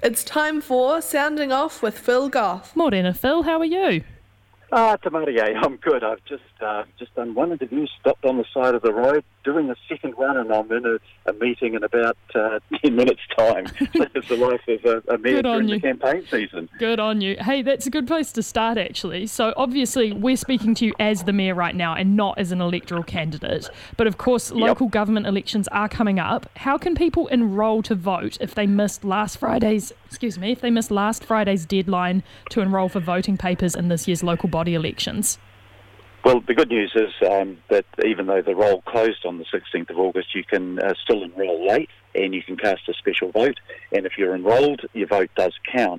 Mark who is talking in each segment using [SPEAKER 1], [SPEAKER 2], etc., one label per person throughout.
[SPEAKER 1] It's time for Sounding Off with Phil Goff.
[SPEAKER 2] Morena, Phil, how are you?
[SPEAKER 3] Tamarie, I'm good. I've just done one interview, stopped on the side of the road, doing a second one, and I'm in a meeting in about 10 minutes' time. It's the life of a mayor during the campaign season.
[SPEAKER 2] Good on you. Hey, that's a good place to start, actually. So, obviously, we're speaking to you as the mayor right now and not as an electoral candidate. But, of course, local government elections are coming up. How can people enrol to vote if they missed last Friday's deadline to enrol for voting papers in this year's local body elections?
[SPEAKER 3] Well, the good news is that even though the roll closed on the 16th of August, you can still enrol late and you can cast a special vote. And if you're enrolled, your vote does count.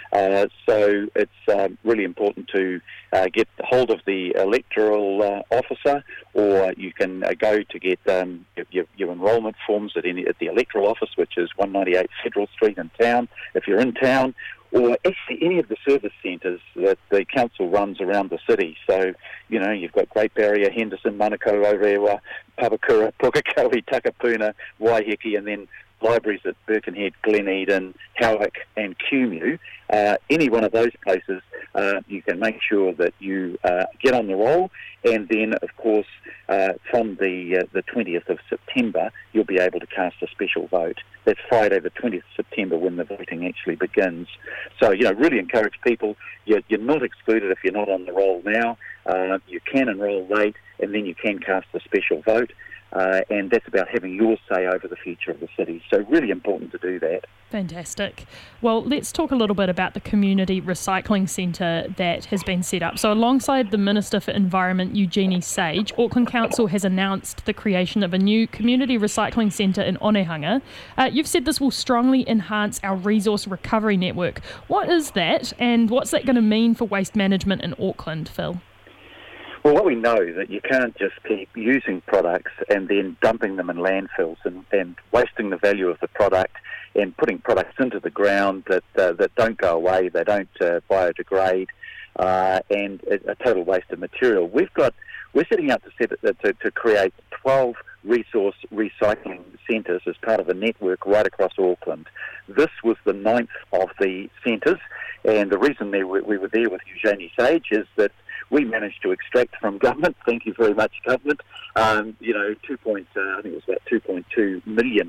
[SPEAKER 3] So it's really important to get hold of the electoral officer, or you can go to get your enrolment forms at the electoral office, which is 198 Federal Street in town, if you're in town, or actually any of the service centres that the council runs around the city. So, you know, you've got Great Barrier, Henderson, Manukau, Orewa, Papakura, Pukekohe, Takapuna, Waiheke, and then libraries at Birkenhead, Glen Eden, Howick and Kumeu. Any one of those places, you can make sure that you get on the roll, and then, of course, from the 20th of September, you'll be able to cast a special vote. That's Friday, the 20th of September, when the voting actually begins. So, you know, really encourage people. You're not excluded if you're not on the roll now. You can enrol late, and then you can cast a special vote. And that's about having your say over the future of the city. So really important to do that.
[SPEAKER 2] Fantastic. Well, let's talk a little bit about the Community Recycling Centre that has been set up. So alongside the Minister for Environment, Eugenie Sage, Auckland Council has announced the creation of a new Community Recycling Centre in Onehunga. You've said this will strongly enhance our resource recovery network. What is that, and what's that going to mean for waste management in Auckland, Phil?
[SPEAKER 3] Well, what we know is that you can't just keep using products and then dumping them in landfills and wasting the value of the product and putting products into the ground that don't go away, they don't biodegrade, and a total waste of material. We're setting out to create 12 resource recycling centres as part of a network right across Auckland. This was the 9th of the centres, and the reason we were there with Eugenie Sage is that we managed to extract from government, thank you very much, government, I think it was about $2.2 million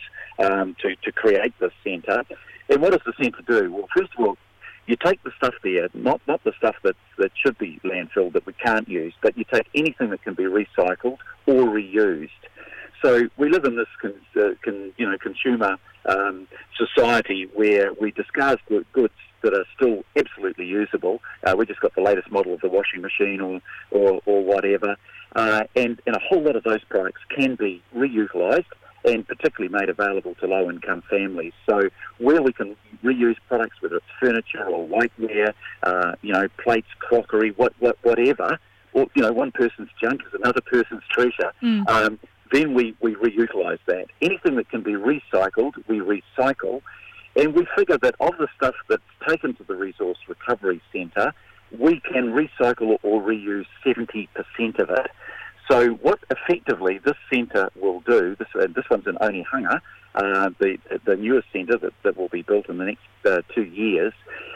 [SPEAKER 3] to create this centre. And what does the centre do? Well, first of all, you take the stuff there, not the stuff that should be landfilled that we can't use, but you take anything that can be recycled or reused. So we live in this consumer society where we discard goods that are still absolutely usable. We just got the latest model of the washing machine or whatever, and a whole lot of those products can be reutilised and particularly made available to low-income families. So where we can reuse products, whether it's furniture or whiteware, plates, crockery, whatever, or one person's junk is another person's treasure. Then we reutilise that. Anything that can be recycled, we recycle. And we figure that of the stuff that's taken to the Resource Recovery Centre, we can recycle or reuse 70% of it. So what effectively this centre will do, this one's in Onehunga, the newest centre that will be built in the next 2 years,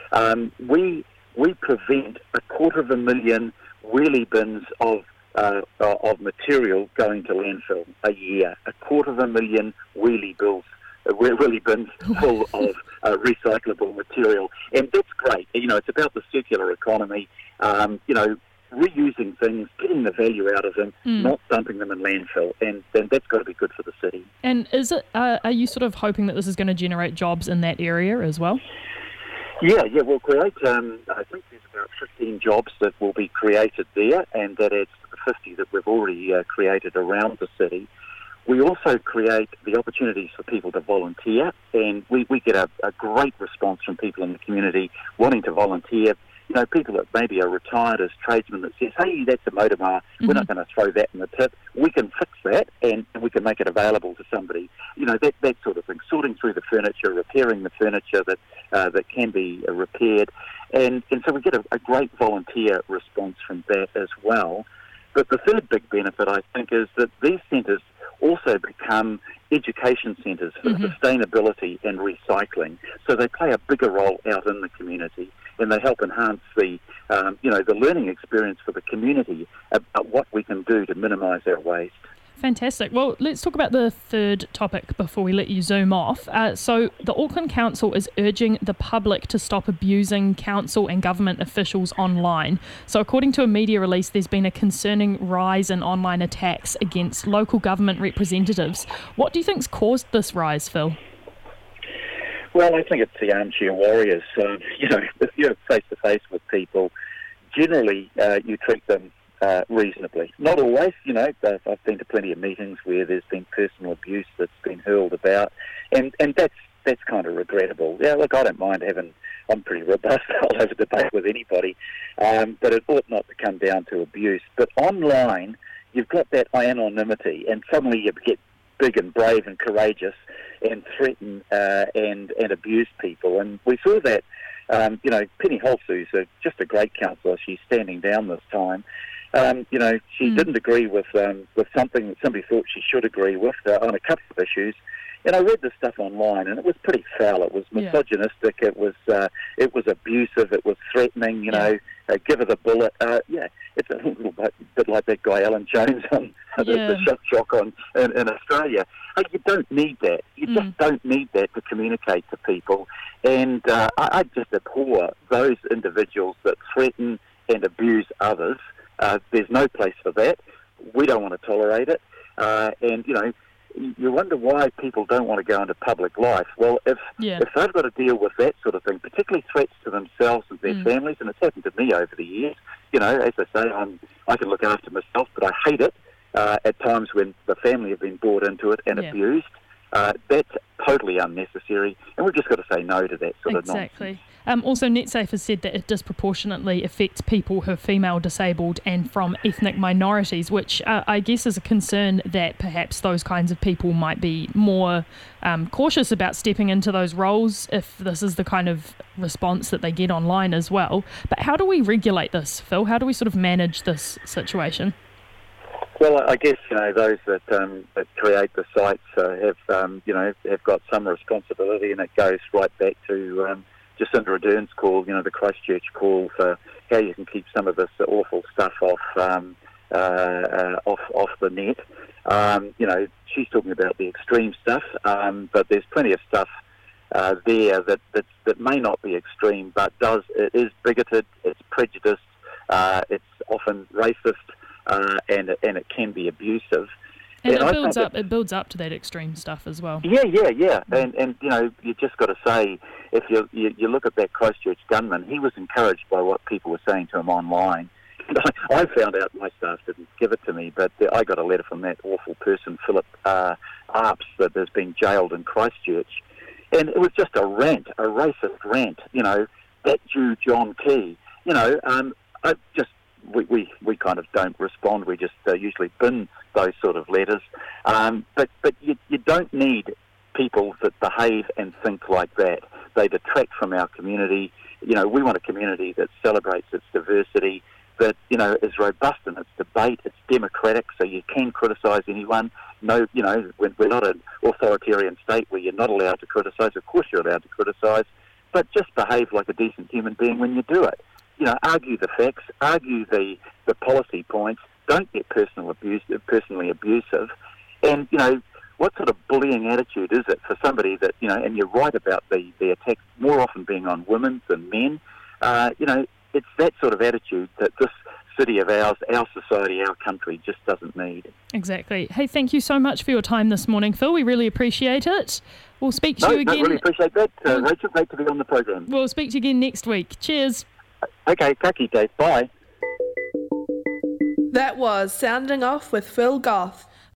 [SPEAKER 3] we prevent 250,000 wheelie bins of material going to landfill a year. 250,000 wheelie bins full of recyclable material. And that's great. It's about the circular economy, reusing things, getting the value out of them, not dumping them in landfill. And then that's got to be good for the city.
[SPEAKER 2] And is it? Are you sort of hoping that this is going to generate jobs in that area as well?
[SPEAKER 3] Yeah, we'll create, I think there's about 15 jobs that will be created there, and that adds to the 50 that we've already created around the city. We also create the opportunities for people to volunteer, and we get a great response from people in the community wanting to volunteer. People that maybe are retired as tradesmen that says, hey, that's a motor mower, we're not going to throw that in the tip. We can fix that and we can make it available to somebody. That sort of thing. Sorting through the furniture, repairing the furniture that can be repaired. And so we get a great volunteer response from that as well. But the third big benefit, I think, is that these centres also become education centres for sustainability and recycling. So they play a bigger role out in the community, and they help enhance the learning experience for the community about what we can do to minimise our waste.
[SPEAKER 2] Fantastic. Well, let's talk about the third topic before we let you zoom off. So the Auckland Council is urging the public to stop abusing council and government officials online. So according to a media release, there's been a concerning rise in online attacks against local government representatives. What do you think's caused this rise, Phil?
[SPEAKER 3] Well, I think it's the armchair warriors. If you're face-to-face with people, generally you treat them reasonably. Not always, I've been to plenty of meetings where there's been personal abuse that's been hurled about, and that's kind of regrettable. Yeah, look, I don't mind I'm pretty robust, I'll have a debate with anybody, but it ought not to come down to abuse. But online, you've got that anonymity, and suddenly you get big and brave and courageous and threaten and abuse people. And we saw that, Penny Holtz, who's just a great councillor, she's standing down this time. She didn't agree with something that somebody thought she should agree with on a couple of issues. And I read the stuff online, and it was pretty foul. It was misogynistic. It was abusive. It was threatening. Give her the bullet. It's a little bit like that guy Alan Jones on the shock in Australia. You don't need that. You just don't need that to communicate to people. And I just abhor those individuals that threaten and abuse others. There's no place for that. We don't want to tolerate it. You wonder why people don't want to go into public life. Well, if they've got to deal with that sort of thing, particularly threats to themselves and their families, and it's happened to me over the years, as I say, I can look after myself, but I hate it at times when the family have been brought into it and abused. That's totally unnecessary, and we've just got to say no to that sort of nonsense.
[SPEAKER 2] Exactly. Also, NetSafe has said that it disproportionately affects people who are female, disabled and from ethnic minorities, which I guess is a concern that perhaps those kinds of people might be more cautious about stepping into those roles if this is the kind of response that they get online as well. But how do we regulate this, Phil? How do we sort of manage this situation?
[SPEAKER 3] Well, I guess those that create the sites have got some responsibility, and it goes right back to Jacinda Ardern's call, the Christchurch call for how you can keep some of this awful stuff off the net. She's talking about the extreme stuff, but there's plenty of stuff there that may not be extreme, but it is bigoted, it's prejudiced, it's often racist. And it can be abusive.
[SPEAKER 2] And it builds up to that extreme stuff as well.
[SPEAKER 3] Yeah. And you just got to say, if you look at that Christchurch gunman, he was encouraged by what people were saying to him online. I found out my staff didn't give it to me, but I got a letter from that awful person, Philip Arps, that has been jailed in Christchurch. And it was just a rant, a racist rant, that Jew John Key. We kind of don't respond. We just usually bin those sort of letters. But you don't need people that behave and think like that. They detract from our community. We want a community that celebrates its diversity, that is robust in its debate. It's democratic, so you can criticise anyone. No, we're not an authoritarian state where you're not allowed to criticise. Of course, you're allowed to criticise, but just behave like a decent human being when you do it. Argue the facts, argue the policy points, don't get personally abusive. And, what sort of bullying attitude is it for somebody that, and you're right about the attacks more often being on women than men. It's that sort of attitude that this city of ours, our society, our country just doesn't need.
[SPEAKER 2] Exactly. Hey, thank you so much for your time this morning, Phil. We really appreciate it. We'll speak to you again.
[SPEAKER 3] I really appreciate that. Rachel, great to be on the program.
[SPEAKER 2] We'll speak to you again next week. Cheers.
[SPEAKER 3] Okay, kaki, Dave. Bye.
[SPEAKER 1] That was Sounding Off with Phil Goff.